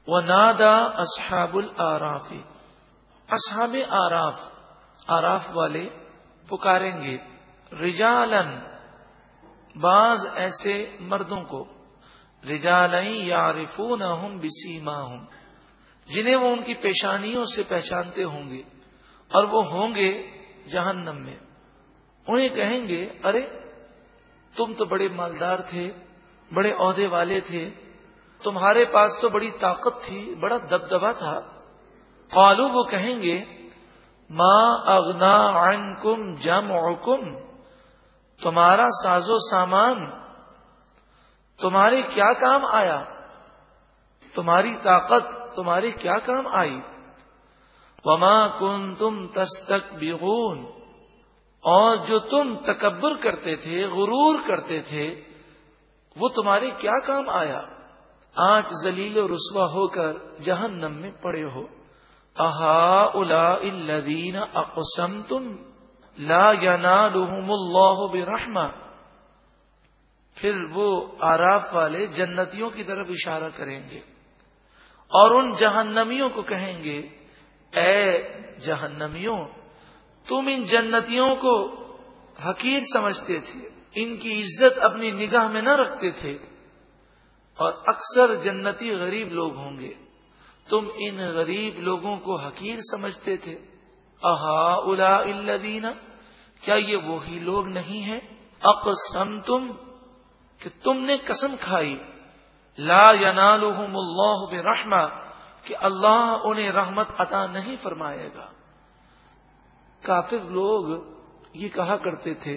وَنَادَى أَصْحَابُ الْأَعْرَافِ، اصحاب آراف والے پکاریں گے، رجالاً بعض ایسے مردوں کو، رجالاً یعرفونہم بسیماہم جنہیں وہ ان کی پیشانیوں سے پہچانتے ہوں گے، اور وہ ہوں گے جہنم میں۔ انہیں کہیں گے، ارے تم تو بڑے مالدار تھے، بڑے عہدے والے تھے، تمہارے پاس تو بڑی طاقت تھی، بڑا دبدبا تھا۔ قالوا وہ کہیں گے، ما اغنا عنکم جمعکم، تمہارا ساز و سامان تمہارے کیا کام آیا، تمہاری طاقت تمہارے کیا کام آئی۔ وما کنتم تستکبرون، اور جو تم تکبر کرتے تھے، غرور کرتے تھے، وہ تمہارے کیا کام آیا، آج ذلیل و رسوا ہو کر جہنم میں پڑے ہو۔ اہؤلاء الذین اقسمتم لا ینالهم اللہ برحمہ، پھر وہ آراف والے جنتیوں کی طرف اشارہ کریں گے اور ان جہنمیوں کو کہیں گے، اے جہنمیوں، تم ان جنتیوں کو حقیر سمجھتے تھے، ان کی عزت اپنی نگاہ میں نہ رکھتے تھے، اور اکثر جنتی غریب لوگ ہوں گے، تم ان غریب لوگوں کو حقیر سمجھتے تھے۔ اہؤلاء الذین، کیا یہ وہی لوگ نہیں ہیں، اقسمتم کہ تم نے قسم کھائی، لا ینالهم اللہ برحمہ کہ اللہ انہیں رحمت عطا نہیں فرمائے گا۔ کافر لوگ یہ کہا کرتے تھے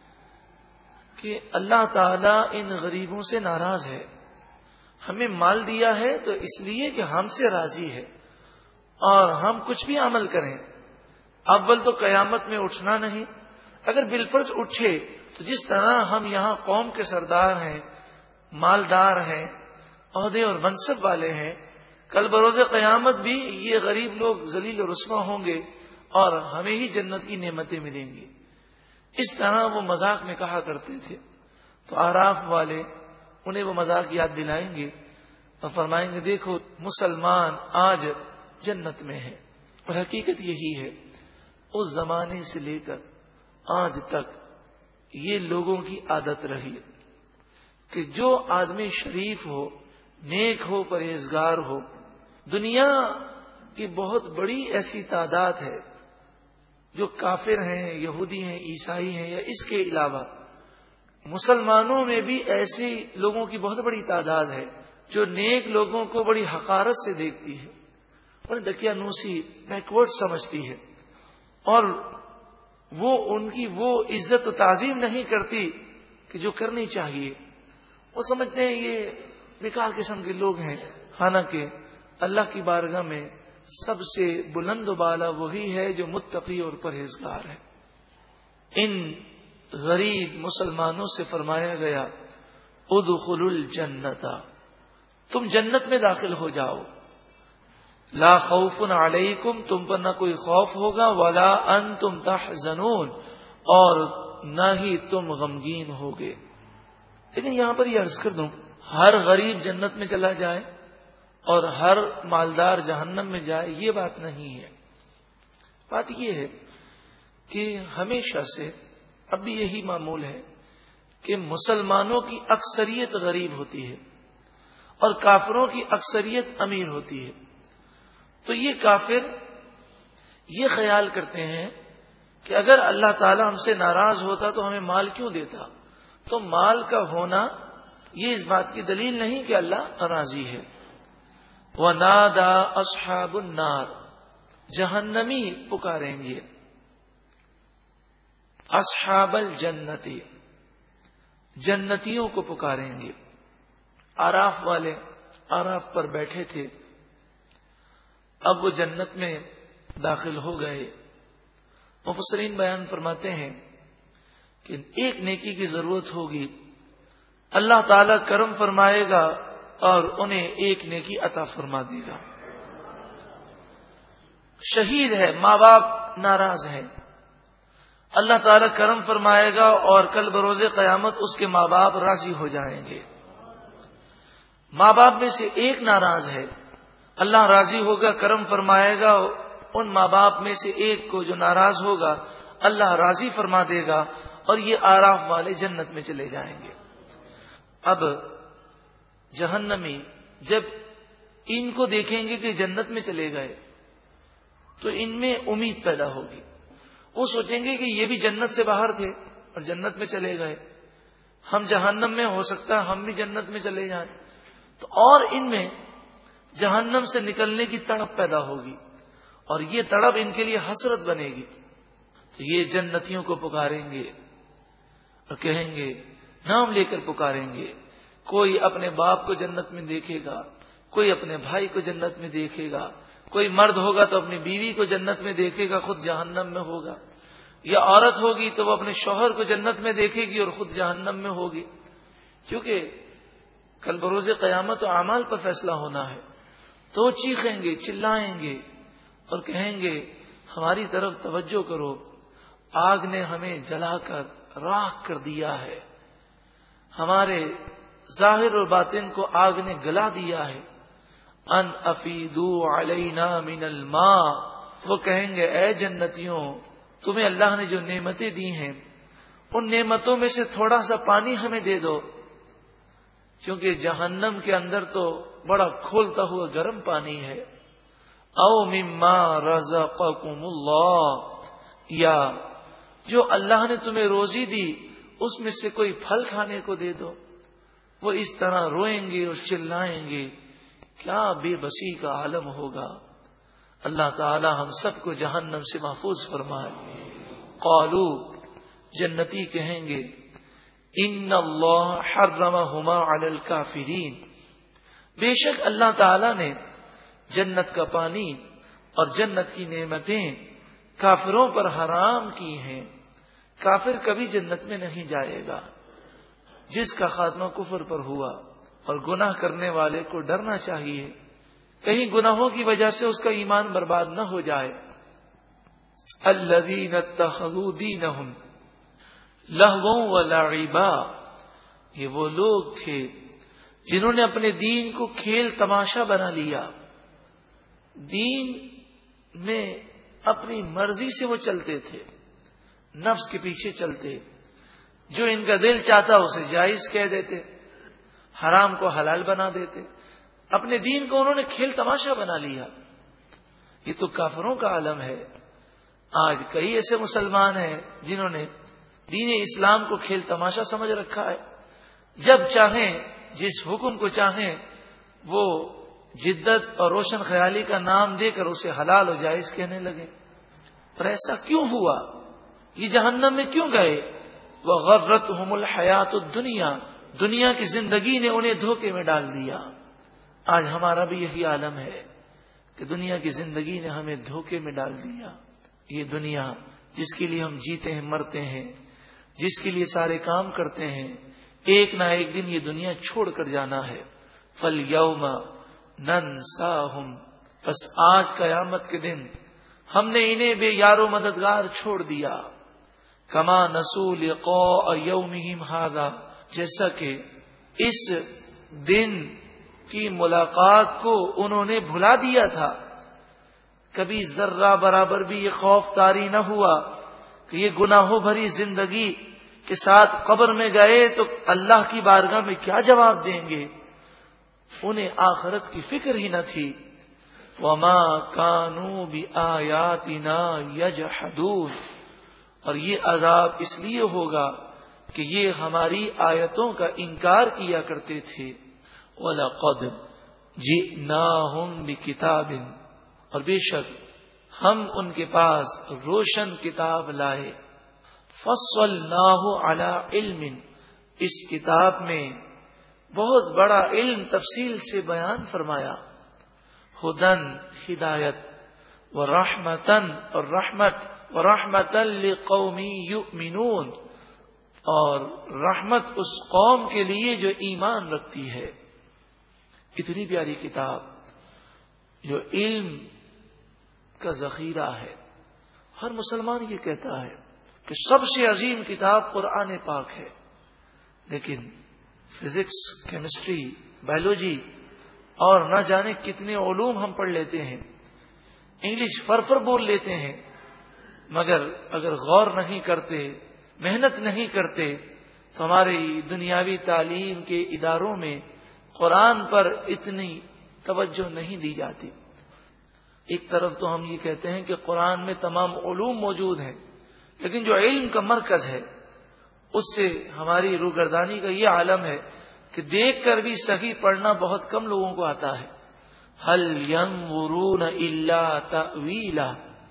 کہ اللہ تعالیٰ ان غریبوں سے ناراض ہے، ہمیں مال دیا ہے تو اس لیے کہ ہم سے راضی ہے، اور ہم کچھ بھی عمل کریں اول تو قیامت میں اٹھنا نہیں، اگر بالفرض اٹھے تو جس طرح ہم یہاں قوم کے سردار ہیں، مالدار ہیں، عہدے اور منصب والے ہیں، کل بروز قیامت بھی یہ غریب لوگ ذلیل و رسوا ہوں گے اور ہمیں ہی جنت کی نعمتیں ملیں گی۔ اس طرح وہ مذاق میں کہا کرتے تھے۔ تو آراف والے انہیں وہ مذاق یاد دلائیں گے اور فرمائیں گے، دیکھو مسلمان آج جنت میں ہے، اور حقیقت یہی ہے، اس زمانے سے لے کر آج تک یہ لوگوں کی عادت رہی کہ جو آدمی شریف ہو، نیک ہو، پرہیزگار ہو، دنیا کی بہت بڑی ایسی تعداد ہے جو کافر ہیں، یہودی ہیں، عیسائی ہیں، یا اس کے علاوہ مسلمانوں میں بھی ایسے لوگوں کی بہت بڑی تعداد ہے جو نیک لوگوں کو بڑی حقارت سے دیکھتی ہے، انہیں دقیانوسی، بیکورڈ سمجھتی ہے، اور وہ ان کی وہ عزت و تعظیم نہیں کرتی کہ جو کرنی چاہیے۔ وہ سمجھتے ہیں یہ بیکار قسم کے لوگ ہیں، حالانکہ اللہ کی بارگاہ میں سب سے بلند و بالا وہی ہے جو متقی اور پرہیزگار ہے۔ ان غریب مسلمانوں سے فرمایا گیا، ادخلوا الجنت، تم جنت میں داخل ہو جاؤ، لا خوف علیکم، تم پر نہ کوئی خوف ہوگا، ولا انتم تحزنون، اور نہ ہی تم غمگین ہوگے۔ لیکن یہاں پر یہ عرض کر دوں، ہر غریب جنت میں چلا جائے اور ہر مالدار جہنم میں جائے، یہ بات نہیں ہے۔ بات یہ ہے کہ ہمیشہ سے اب بھی یہی معمول ہے کہ مسلمانوں کی اکثریت غریب ہوتی ہے اور کافروں کی اکثریت امیر ہوتی ہے۔ تو یہ کافر یہ خیال کرتے ہیں کہ اگر اللہ تعالی ہم سے ناراض ہوتا تو ہمیں مال کیوں دیتا، تو مال کا ہونا یہ اس بات کی دلیل نہیں کہ اللہ راضی ہے۔ وَنَادَى أَصْحَابُ النَّارِ، جہنمی پکاریں گے، اصحاب الجنت، جنتیوں کو پکاریں گے۔ آراف والے آراف پر بیٹھے تھے، اب وہ جنت میں داخل ہو گئے۔ مفسرین بیان فرماتے ہیں کہ ایک نیکی کی ضرورت ہوگی، اللہ تعالی کرم فرمائے گا اور انہیں ایک نیکی عطا فرما دے گا۔ شہید ہے، ماں باپ ناراض ہیں، اللہ تعالی کرم فرمائے گا اور کل بروز قیامت اس کے ماں باپ راضی ہو جائیں گے۔ ماں باپ میں سے ایک ناراض ہے، اللہ راضی ہوگا، کرم فرمائے گا، ان ماں باپ میں سے ایک کو جو ناراض ہوگا اللہ راضی فرما دے گا، اور یہ آراف والے جنت میں چلے جائیں گے۔ اب جہنمی جب ان کو دیکھیں گے کہ جنت میں چلے گئے تو ان میں امید پیدا ہوگی، وہ سوچیں گے کہ یہ بھی جنت سے باہر تھے اور جنت میں چلے گئے، ہم جہنم میں، ہو سکتا ہے ہم بھی جنت میں چلے جائیں، تو اور ان میں جہنم سے نکلنے کی تڑپ پیدا ہوگی، اور یہ تڑپ ان کے لیے حسرت بنے گی۔ تو یہ جنتیوں کو پکاریں گے اور کہیں گے، نام لے کر پکاریں گے، کوئی اپنے باپ کو جنت میں دیکھے گا، کوئی اپنے بھائی کو جنت میں دیکھے گا، کوئی مرد ہوگا تو اپنی بیوی کو جنت میں دیکھے گا، خود جہنم میں ہوگا، یا عورت ہوگی تو وہ اپنے شوہر کو جنت میں دیکھے گی اور خود جہنم میں ہوگی، کیونکہ کل بروز قیامت و اعمال پر فیصلہ ہونا ہے۔ تو چیخیں گے، چلائیں گے اور کہیں گے ہماری طرف توجہ کرو، آگ نے ہمیں جلا کر راکھ کر دیا ہے، ہمارے ظاہر اور باطن کو آگ نے گلا دیا ہے۔ ان افیدوا علینا من الماء، وہ کہیں گے اے جنتیوں، تمہیں اللہ نے جو نعمتیں دی ہیں ان نعمتوں میں سے تھوڑا سا پانی ہمیں دے دو، کیونکہ جہنم کے اندر تو بڑا کھولتا ہوا گرم پانی ہے۔ او مما رزقکم اللہ، یا جو اللہ نے تمہیں روزی دی اس میں سے کوئی پھل کھانے کو دے دو۔ وہ اس طرح روئیں گے اور چلائیں گے، کیا بے بسی کا عالم ہوگا۔ اللہ تعالی ہم سب کو جہنم سے محفوظ فرمائے۔ قالو، جنتی کہیں گے، ان اللہ حرمہما علی الکافرین، بے شک اللہ تعالی نے جنت کا پانی اور جنت کی نعمتیں کافروں پر حرام کی ہیں، کافر کبھی جنت میں نہیں جائے گا۔ جس کا خاتمہ کفر پر ہوا، اور گناہ کرنے والے کو ڈرنا چاہیے کہیں گناہوں کی وجہ سے اس کا ایمان برباد نہ ہو جائے۔ الذین اتخذوا دینہم لہوا ولعبا، یہ وہ لوگ تھے جنہوں نے اپنے دین کو کھیل تماشا بنا لیا، دین میں اپنی مرضی سے وہ چلتے تھے، نفس کے پیچھے چلتے، جو ان کا دل چاہتا اسے جائز کہہ دیتے، حرام کو حلال بنا دیتے، اپنے دین کو انہوں نے کھیل تماشا بنا لیا۔ یہ تو کافروں کا عالم ہے۔ آج کئی ایسے مسلمان ہیں جنہوں نے دین اسلام کو کھیل تماشا سمجھ رکھا ہے، جب چاہیں جس حکم کو چاہیں وہ جدت اور روشن خیالی کا نام دے کر اسے حلال و جائز کہنے لگے۔ پر ایسا کیوں ہوا؟ یہ جہنم میں کیوں گئے؟ وَغَرَّتْهُمُ الْحَيَاةُ الدُّنْيَا، دنیا کی زندگی نے انہیں دھوکے میں ڈال دیا۔ آج ہمارا بھی یہی عالم ہے کہ دنیا کی زندگی نے ہمیں دھوکے میں ڈال دیا۔ یہ دنیا جس کے لیے ہم جیتے ہیں، مرتے ہیں، جس کے لیے سارے کام کرتے ہیں، ایک نہ ایک دن یہ دنیا چھوڑ کر جانا ہے۔ فَالْيَوْمَ نَنْسَاهُمْ، بس آج قیامت کے دن ہم نے انہیں بے یار و مددگار چھوڑ دیا۔ کما نسوا لقاء یومہم ھذا، جیسا کہ اس دن کی ملاقات کو انہوں نے بھلا دیا تھا۔ کبھی ذرہ برابر بھی یہ خوف طاری نہ ہوا کہ یہ گناہوں بھری زندگی کے ساتھ قبر میں گئے تو اللہ کی بارگاہ میں کیا جواب دیں گے۔ انہیں آخرت کی فکر ہی نہ تھی۔ وما کانوا بآیاتنا یجحدون، اور یہ عذاب اس لیے ہوگا کہ یہ ہماری آیتوں کا انکار کیا کرتے تھے۔ وَلَقَدْ جِئْنَاهُمْ بِكِتَابٍ، اور بے شک ہم ان کے پاس روشن کتاب لائے۔ فَصَّلْنَاهُ عَلَى عِلْمٍ، اس کتاب میں بہت بڑا علم تفصیل سے بیان فرمایا۔ ہدن، ہدایت، ورحمتن، اور رحمت، ورحمتن لقوم یؤمنون، اور رحمت اس قوم کے لیے جو ایمان رکھتی ہے۔ اتنی پیاری کتاب جو علم کا ذخیرہ ہے۔ ہر مسلمان یہ کہتا ہے کہ سب سے عظیم کتاب قرآن پاک ہے، لیکن فزکس، کیمسٹری، بایولوجی اور نہ جانے کتنے علوم ہم پڑھ لیتے ہیں، انگلش فرفر بول لیتے ہیں، مگر اگر غور نہیں کرتے، محنت نہیں کرتے تو ہماری دنیاوی تعلیم کے اداروں میں قرآن پر اتنی توجہ نہیں دی جاتی۔ ایک طرف تو ہم یہ کہتے ہیں کہ قرآن میں تمام علوم موجود ہیں، لیکن جو علم کا مرکز ہے اس سے ہماری روگردانی کا یہ عالم ہے کہ دیکھ کر بھی صحیح پڑھنا بہت کم لوگوں کو آتا ہے۔ هل ينظرون الا تأویلہ،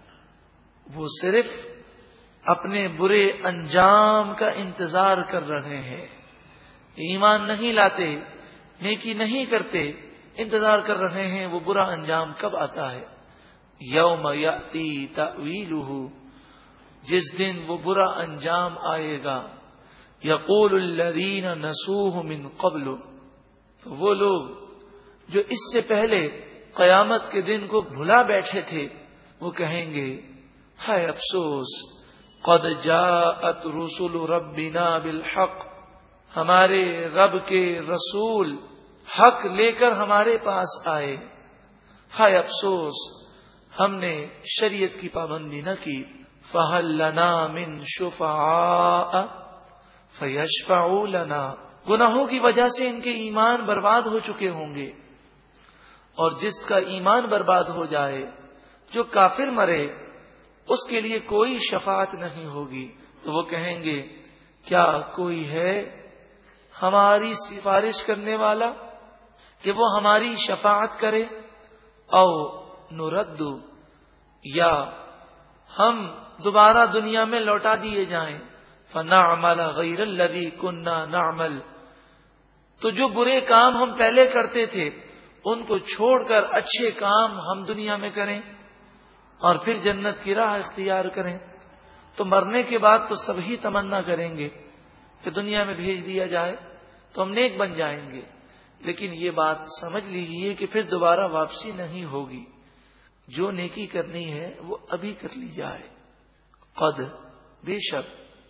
وہ صرف اپنے برے انجام کا انتظار کر رہے ہیں، ایمان نہیں لاتے، نیکی نہیں کرتے، انتظار کر رہے ہیں وہ برا انجام کب آتا ہے۔ یوم یأتی تأویلہ، جس دن وہ برا انجام آئے گا، یقول الذین نسوہ من قبل، تو وہ لوگ جو اس سے پہلے قیامت کے دن کو بھلا بیٹھے تھے وہ کہیں گے ہائے افسوس، قد جاءت رسل ربنا بالحق، ہمارے رب کے رسول حق لے کر ہمارے پاس آئے، ہائے افسوس ہم نے شریعت کی پابندی نہ کی۔ فہل لنا من شفعاء فیشفعوا لنا، گناہوں کی وجہ سے ان کے ایمان برباد ہو چکے ہوں گے، اور جس کا ایمان برباد ہو جائے، جو کافر مرے، اس کے لیے کوئی شفاعت نہیں ہوگی۔ تو وہ کہیں گے کیا کوئی ہے ہماری سفارش کرنے والا کہ وہ ہماری شفاعت کرے، او نرد، یا ہم دوبارہ دنیا میں لوٹا دیے جائیں، فنعمل غیر الذی کننا نعمل، تو جو برے کام ہم پہلے کرتے تھے ان کو چھوڑ کر اچھے کام ہم دنیا میں کریں اور پھر جنت کی راہ اختیار کریں۔ تو مرنے کے بعد تو سب ہی تمنا کریں گے کہ دنیا میں بھیج دیا جائے تو ہم نیک بن جائیں گے، لیکن یہ بات سمجھ لیجئے کہ پھر دوبارہ واپسی نہیں ہوگی۔ جو نیکی کرنی ہے وہ ابھی کر لی جائے۔ قد، بے شک،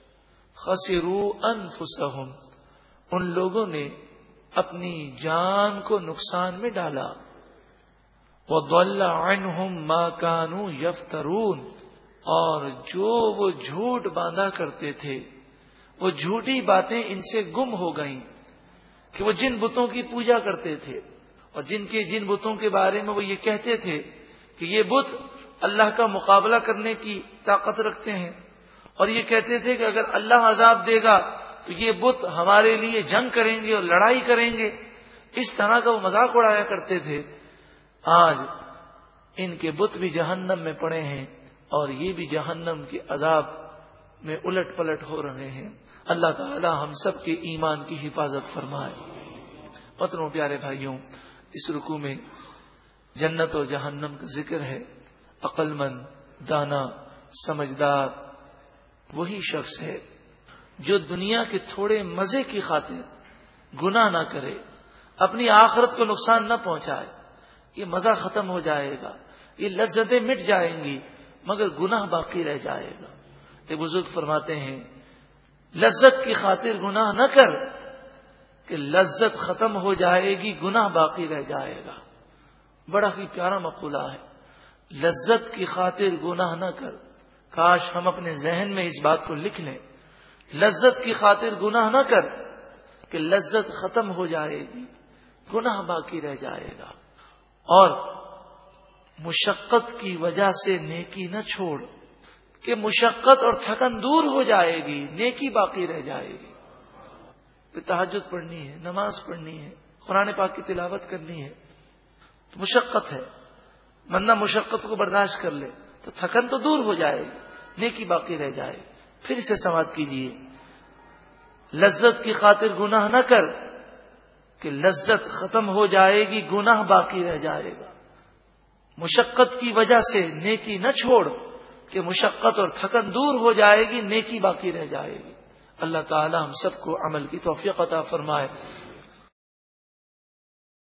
خسروا انفسہم، ان لوگوں نے اپنی جان کو نقصان میں ڈالا، وَضَلَّ عَنْهُمْ مَا كَانُوا يَفْتَرُونَ، اور جو وہ جھوٹ باندھا کرتے تھے وہ جھوٹی باتیں ان سے گم ہو گئیں، کہ وہ جن بتوں کی پوجا کرتے تھے اور جن بتوں کے بارے میں وہ یہ کہتے تھے کہ یہ بت اللہ کا مقابلہ کرنے کی طاقت رکھتے ہیں، اور یہ کہتے تھے کہ اگر اللہ عذاب دے گا تو یہ بت ہمارے لیے جنگ کریں گے اور لڑائی کریں گے، اس طرح کا وہ مذاق اڑایا کرتے تھے، آج ان کے بت بھی جہنم میں پڑے ہیں اور یہ بھی جہنم کے عذاب میں الٹ پلٹ ہو رہے ہیں۔ اللہ تعالی ہم سب کے ایمان کی حفاظت فرمائے۔ محترم پیارے بھائیوں، اس رکوع میں جنت اور جہنم کا ذکر ہے۔ عقل مند، دانا، سمجھدار وہی شخص ہے جو دنیا کے تھوڑے مزے کی خاطر گناہ نہ کرے، اپنی آخرت کو نقصان نہ پہنچائے۔ یہ مزہ ختم ہو جائے گا، یہ لذتیں مٹ جائیں گی، مگر گناہ باقی رہ جائے گا۔ ایک بزرگ فرماتے ہیں لذت کی خاطر گناہ نہ کر کہ لذت ختم ہو جائے گی، گناہ باقی رہ جائے گا۔ بڑا ہی پیارا مقولہ ہے، لذت کی خاطر گناہ نہ کر۔ کاش ہم اپنے ذہن میں اس بات کو لکھ لیں، لذت کی خاطر گناہ نہ کر کہ لذت ختم ہو جائے گی، گناہ باقی رہ جائے گا۔ اور مشقت کی وجہ سے نیکی نہ چھوڑ کہ مشقت اور تھکن دور ہو جائے گی، نیکی باقی رہ جائے گی۔ کہ تہجد پڑھنی ہے، نماز پڑھنی ہے، قرآن پاک کی تلاوت کرنی ہے تو مشقت ہے، بندہ مشقت کو برداشت کر لے تو تھکن تو دور ہو جائے گی، نیکی باقی رہ جائے گی۔ پھر اسے سماعت کیجیے، لذت کی خاطر گناہ نہ کر کہ لذت ختم ہو جائے گی، گناہ باقی رہ جائے گا۔ مشقت کی وجہ سے نیکی نہ چھوڑ کہ مشقت اور تھکن دور ہو جائے گی، نیکی باقی رہ جائے گی۔ اللہ تعالی ہم سب کو عمل کی توفیق عطا فرمائے۔